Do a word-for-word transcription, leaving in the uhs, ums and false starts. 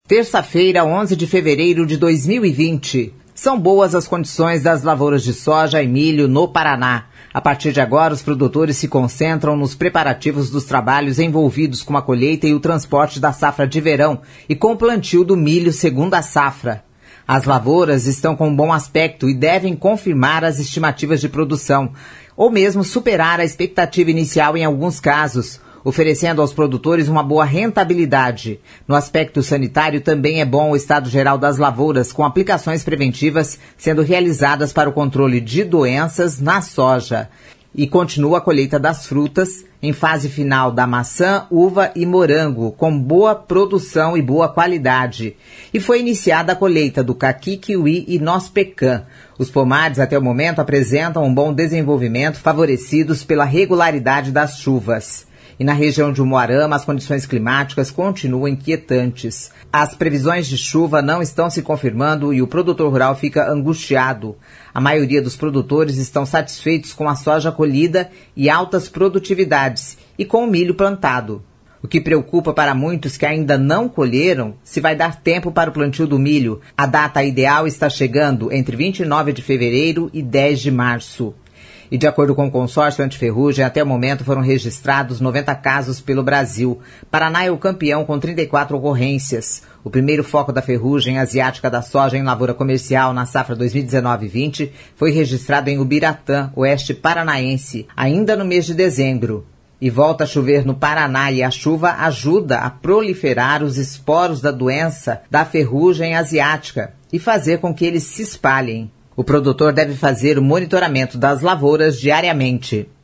Terça-feira, onze de fevereiro de dois mil e vinte. São boas as condições das lavouras de soja e milho no Paraná. A partir de agora, os produtores se concentram nos preparativos dos trabalhos envolvidos com a colheita e o transporte da safra de verão e com o plantio do milho segunda safra. As lavouras estão com um bom aspecto e devem confirmar as estimativas de produção, ou mesmo superar a expectativa inicial em alguns casos, oferecendo aos produtores uma boa rentabilidade. No aspecto sanitário, também é bom o estado geral das lavouras, com aplicações preventivas sendo realizadas para o controle de doenças na soja. E continua a colheita das frutas, em fase final da maçã, uva e morango, com boa produção e boa qualidade. E foi iniciada a colheita do caqui, kiwi e noz pecan. Os pomares, até o momento, apresentam um bom desenvolvimento, favorecidos pela regularidade das chuvas. E na região de Umuarama, as condições climáticas continuam inquietantes. As previsões de chuva não estão se confirmando e o produtor rural fica angustiado. A maioria dos produtores estão satisfeitos com a soja colhida e altas produtividades e com o milho plantado. O que preocupa para muitos que ainda não colheram, se vai dar tempo para o plantio do milho. A data ideal está chegando entre vinte e nove de fevereiro e dez de março. E de acordo com o consórcio antiferrugem, até o momento foram registrados noventa casos pelo Brasil. Paraná é o campeão com trinta e quatro ocorrências. O primeiro foco da ferrugem asiática da soja em lavoura comercial na safra dois mil e dezenove vinte foi registrado em Ubiratã, oeste paranaense, ainda no mês de dezembro. E volta a chover no Paraná e a chuva ajuda a proliferar os esporos da doença da ferrugem asiática e fazer com que eles se espalhem. O produtor deve fazer o monitoramento das lavouras diariamente.